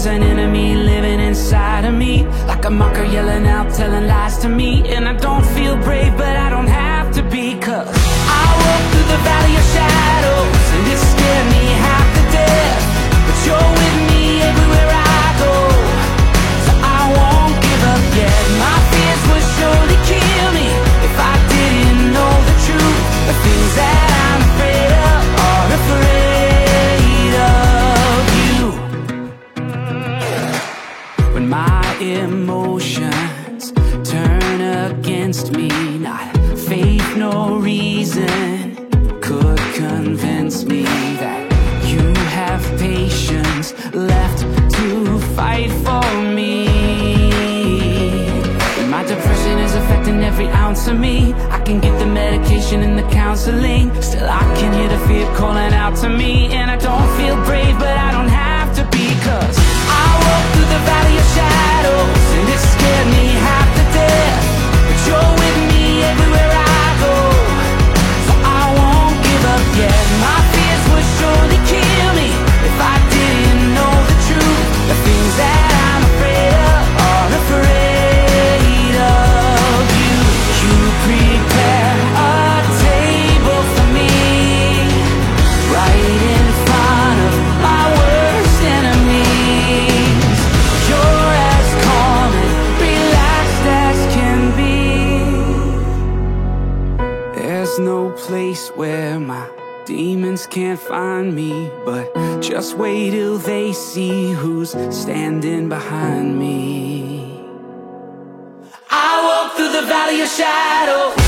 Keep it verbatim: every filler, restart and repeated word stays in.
there's an enemy living inside of me, like a mocker yelling out, telling lies to me. And I don't feel brave, but I don't have to be, 'cause I walk through the valley of shadows, and it scared me half to death, but you're with me everywhere I go, so I won't give up yet. My fears would surely kill me if I didn't know the truth. The things that I'm afraid of are afraid of you. When my emotions turn against me, not faith, no reason could convince me that you have patience left to fight for me. When my depression is affecting every ounce of me, I can get the medication and the counseling, still I can hear the fear calling out to me. And I don't feel brave, but I don't have to be, 'cause I walk through the valley of shadows, and it scared me half to death, but you're with me everywhere I go, so I won't give up yet. My fears would surely kill me if I didn't know the truth. The things that I'm afraid of are afraid of you. You prepare a table for me right in front of my worst enemies. You're as calm and relaxed as can be. There's no place where my demons can't find me, but just wait till they see who's standing behind me. I walk through the valley of shadows,